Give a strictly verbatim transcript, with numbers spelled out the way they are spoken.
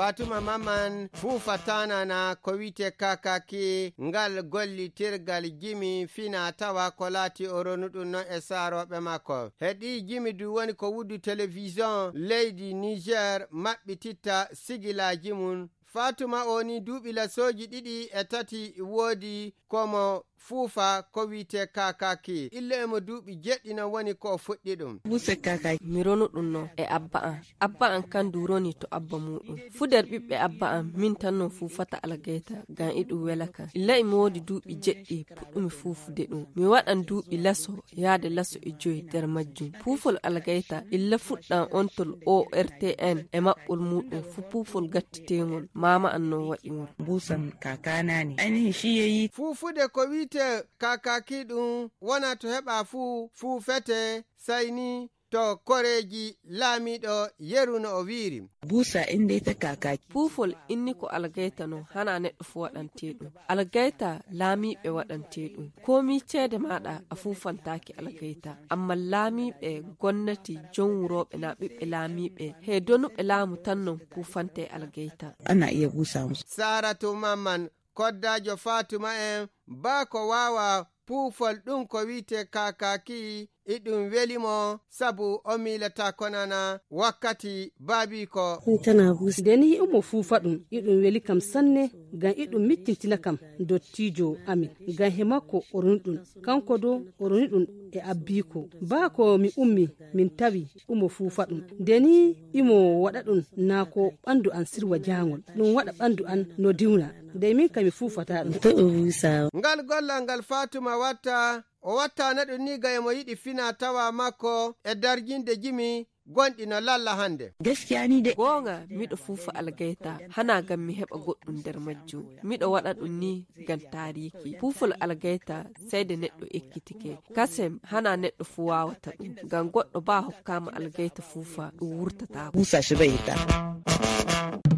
Fatuma Maman fufatana na ko wite kakaki ngal gollitirgal jimi fina tawa ko lati oronudun no e saroɓe makko. Heɗi jimi du woni ko wudu télévision leydi Niger maɓɓititta sigilaji mun. Fatuma oni duuɓi lasoji ɗiɗi e tati woodi komo fuufa ko wite kakaki. Ille emo duuɓi jeɗɗino woni ko fuɗɗi ɗum. Buse kakaki mi ronu ɗum no e abba an. Abba an kan du roni to abba muɗum. Fuder ɓiɓɓe abba an min tan no fuufata algayta gan iɗum wela kan. Illa imi woodi duuɓi jeɗɗi puɗɗumi fuufude ɗum. Mi waɗan duuɓi laso yaade laso e joyi nder majjum. Puufol algayta illa fuɗɗan on tol O R T N e maɓɓol muɗum fu puufol gattitegol. Mama an no waɗi mur. Busan kakana ne. Ainihin shi yayi. Fuufude ko wite kakaki ɗum wona to heɓa fu fuufete sayni to koreji laamiɗo yeru no o wiiri. Busa inda ita kakaki. Puufol inni ko algayta no hana neɗɗo fu waɗante ɗum. Algayta laamiɓe waɗante ɗum. Komi ceede maɗa a fuufantaki algayta. Amma laamiɓe gonnati jon wuroɓe na ɓiɓɓe laamiɓe he donuɓe laamu tan non fuufante algayta. Ana iya busa musu. Saratu Mamman koddajo Fatuma en ba ko wawa puufol ɗum ko wite kakaki iɗum welimo sabu o milata konana wakkati baabi ko tana busi deni imo fuufa ɗum iɗum weli kam sanne gan iɗum mittintina kam dottijo amin gan hemakko oroni ɗum kanko do oroni ɗum e abbiko ba ko mi ummi min tawi umo fuufa ɗum deni imo waɗa ɗum nako ɓandu an sirwa jangol ɗum waɗa ɓandu an no diwna de min kami fuufata ɗum to busa ngal gollal ngal Fatuma watta o watta naɗum ni ga emo yiɗi fina tawa makko e darjinde jimi gonɗi no lalla hande. Gaskiya ni de gonga miɗo fuufa algayta hana gam mi heɓa goɗɗum nder majjum miɗo waɗa ɗum ni gam tariki puufol algayta seyde neɗɗo ekkitike kasem hana neɗɗo fu wawata ɗum gam goɗɗo ba hokkama algayta fuufa ɗum wurtata busa shi bai ta.